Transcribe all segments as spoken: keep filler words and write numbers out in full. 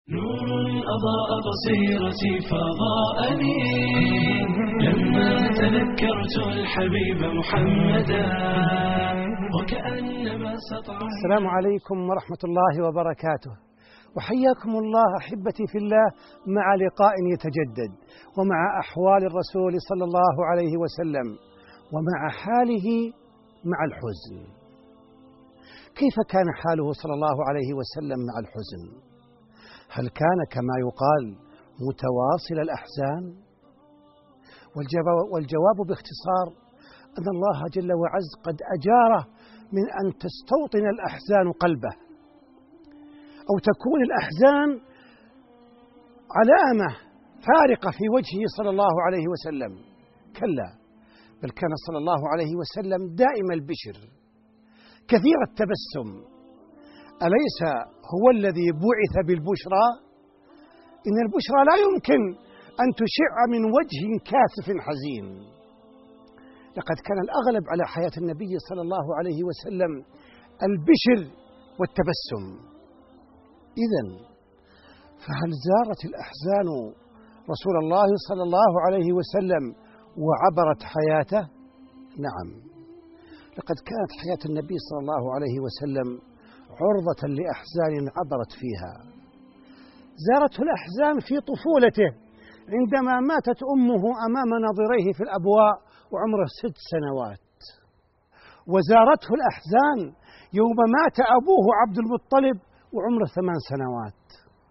نور أضاء بصيرتي فضاءني لما تذكرت الحبيب محمدا وكأنما سطع. السلام عليكم ورحمة الله وبركاته، وحياكم الله أحبتي في الله مع لقاء يتجدد ومع أحوال الرسول صلى الله عليه وسلم ومع حاله مع الحزن. كيف كان حاله صلى الله عليه وسلم مع الحزن؟ هل كان كما يقال متواصل الأحزان؟ والجواب باختصار أن الله جل وعز قد أجاره من أن تستوطن الأحزان قلبه أو تكون الأحزان علامة فارقة في وجهه صلى الله عليه وسلم. كلا، بل كان صلى الله عليه وسلم دائم البشر كثير التبسم. أليس هو الذي بعث بالبشرى؟ إن البشرى لا يمكن أن تشع من وجه كاسف حزين. لقد كان الأغلب على حياة النبي صلى الله عليه وسلم البشر والتبسم. إذن فهل زارت الأحزان رسول الله صلى الله عليه وسلم وعبرت حياته؟ نعم، لقد كانت حياة النبي صلى الله عليه وسلم عرضة لأحزان عبرت فيها. زارته الأحزان في طفولته عندما ماتت أمه أمام ناظريه في الأبواء وعمره ست سنوات، وزارته الأحزان يوم مات أبوه عبد المطلب وعمره ثمان سنوات،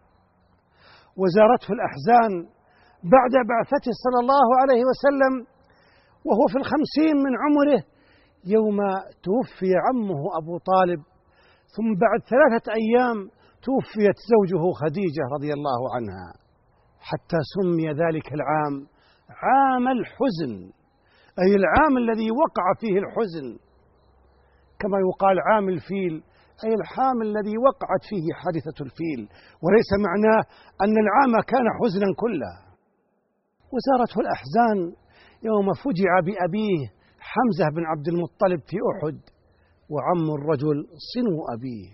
وزارته الأحزان بعد بعثته صلى الله عليه وسلم وهو في الخمسين من عمره يوم توفي عمه أبو طالب، ثم بعد ثلاثة أيام توفيت زوجه خديجة رضي الله عنها، حتى سمي ذلك العام عام الحزن، أي العام الذي وقع فيه الحزن، كما يقال عام الفيل، أي العام الذي وقعت فيه حادثة الفيل، وليس معناه أن العام كان حزنا كله. وزارته الأحزان يوم فجع بأبيه حمزة بن عبد المطلب في أحد وعم الرجل صنو أبيه.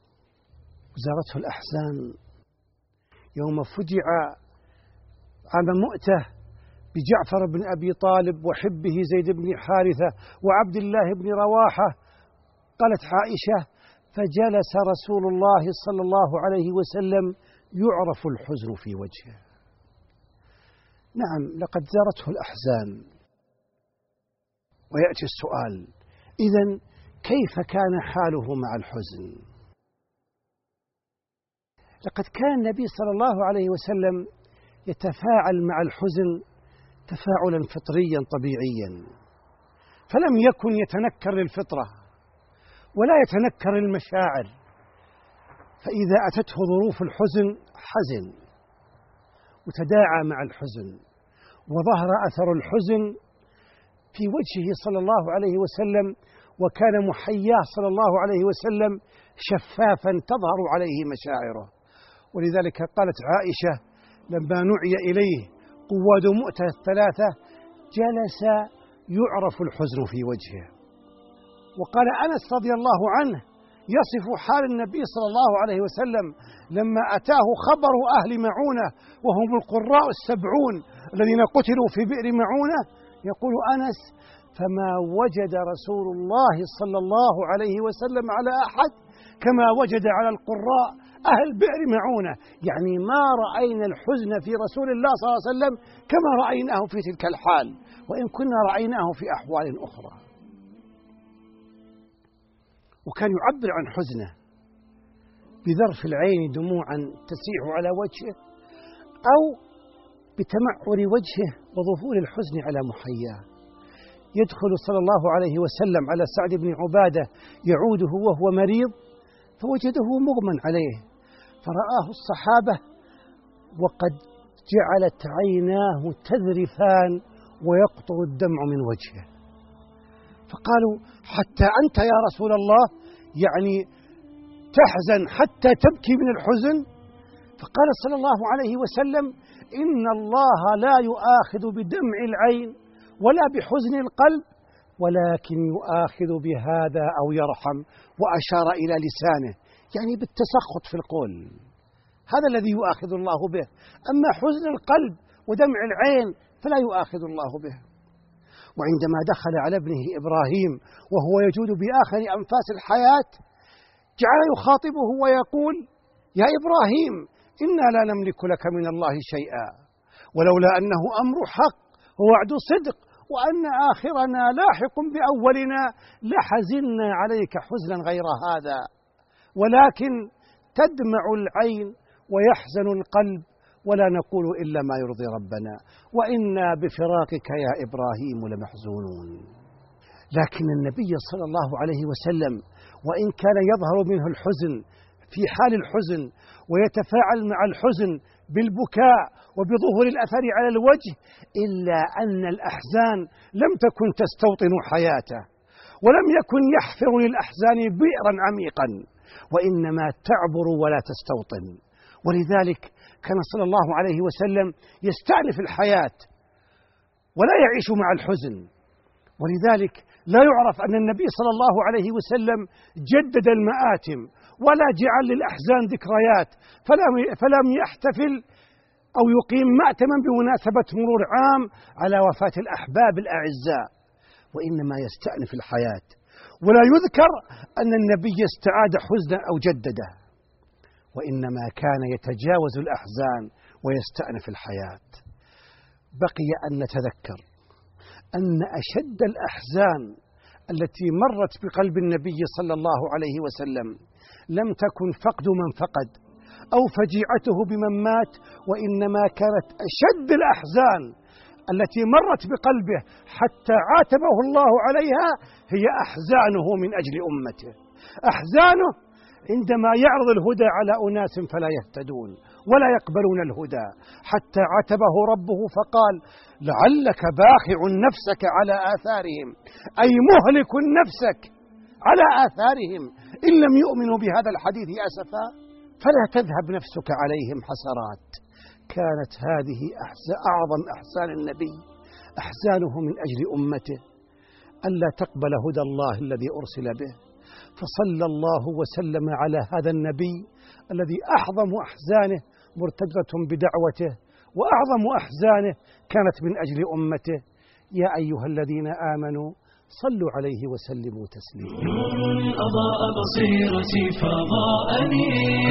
وزارته الأحزان يوم فجع عام مؤتة بجعفر بن أبي طالب وحبه زيد بن حارثة وعبد الله بن رواحة. قالت عائشة: فجلس رسول الله صلى الله عليه وسلم يعرف الحزن في وجهه. نعم، لقد زارته الأحزان. ويأتي السؤال: إذن كيف كان حاله مع الحزن؟ لقد كان النبي صلى الله عليه وسلم يتفاعل مع الحزن تفاعلا فطريا طبيعيا، فلم يكن يتنكر للفطرة ولا يتنكر المشاعر، فإذا أتته ظروف الحزن حزن وتداعى مع الحزن، وظهر أثر الحزن في وجهه صلى الله عليه وسلم، وكان محياه صلى الله عليه وسلم شفافا تظهر عليه مشاعره. ولذلك قالت عائشة لما نعي إليه قواد مؤتة الثلاثة: جلس يعرف الحزن في وجهه. وقال أنس رضي الله عنه يصف حال النبي صلى الله عليه وسلم لما أتاه خبر أهل معونة وهم القراء السبعون الذين قتلوا في بئر معونة، يقول أنس: فما وجد رسول الله صلى الله عليه وسلم على أحد كما وجد على القراء أهل بئر معونة. يعني ما رأينا الحزن في رسول الله صلى الله عليه وسلم كما رأيناه في تلك الحال، وإن كنا رأيناه في أحوال أخرى. وكان يعبر عن حزنه بذرف العين دموعا تسيح على وجهه، أو بتمعر وجهه وظهور الحزن على محياه. يدخل صلى الله عليه وسلم على سعد بن عبادة يعوده وهو مريض، فوجده مغمى عليه، فرآه الصحابة وقد جعلت عيناه تذرفان ويقطر الدمع من وجهه، فقالوا: حتى أنت يا رسول الله يعني تحزن حتى تبكي من الحزن؟ فقال صلى الله عليه وسلم: إن الله لا يؤاخذ بدمع العين ولا بحزن القلب، ولكن يؤاخذ بهذا أو يرحم، وأشار إلى لسانه يعني بالتسخط في القول. هذا الذي يؤاخذ الله به. أما حزن القلب ودمع العين فلا يؤاخذ الله به. وعندما دخل على ابنه إبراهيم وهو يجود بآخر أنفاس الحياة جعل يخاطبه ويقول: يا إبراهيم، إنا لا نملك لك من الله شيئا، ولولا أنه أمر حق ووعد صدق وأن آخرنا لاحق بأولنا لحزنا عليك حزنا غير هذا، ولكن تدمع العين ويحزن القلب ولا نقول إلا ما يرضي ربنا، وإنا بفراقك يا إبراهيم لمحزونون. لكن النبي صلى الله عليه وسلم وإن كان يظهر منه الحزن في حال الحزن ويتفاعل مع الحزن بالبكاء وبظهور الأثر على الوجه، إلا أن الأحزان لم تكن تستوطن حياته، ولم يكن يحفر للأحزان بئرا عميقا، وإنما تعبر ولا تستوطن. ولذلك كان صلى الله عليه وسلم يستأنف الحياة ولا يعيش مع الحزن. ولذلك لا يعرف أن النبي صلى الله عليه وسلم جدد المآتم ولا جعل للأحزان ذكريات، فلم فلم يحتفل أو يقيم مأتما بمناسبة مرور عام على وفاة الأحباب الأعزاء، وإنما يستأنف الحياة. ولا يذكر أن النبي استعاد حزنا أو جدده، وإنما كان يتجاوز الأحزان ويستأنف الحياة. بقي أن نتذكر أن أشد الأحزان التي مرت بقلب النبي صلى الله عليه وسلم لم تكن فقد من فقد أو فجيعته بمن مات، وإنما كانت أشد الأحزان التي مرت بقلبه حتى عاتبه الله عليها هي أحزانه من أجل أمته، أحزانه عندما يعرض الهدى على أناس فلا يهتدون ولا يقبلون الهدى، حتى عاتبه ربه فقال: لعلك باخع نفسك على آثارهم، أي مهلك نفسك على آثارهم إن لم يؤمنوا بهذا الحديث أسفا، فلا تذهب نفسك عليهم حسرات. كانت هذه أعظم أحزان النبي، أحزانه من أجل أمته ألا تقبل هدى الله الذي أرسل به. فصلى الله وسلم على هذا النبي الذي أعظم أحزانه مرتبطة بدعوته، وأعظم أحزانه كانت من أجل أمته. يا أيها الذين آمنوا صلوا عليه وسلموا تسليما. نور أضاء بصيرتي فضاءني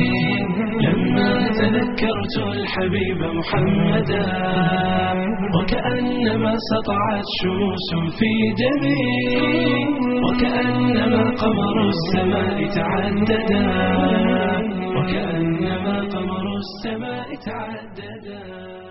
لما تذكرت الحبيب محمدا، وكأنما سطعت شموس في دمي، وكأنما قمر السماء تعددا، وكأنما قمر السماء تعددا.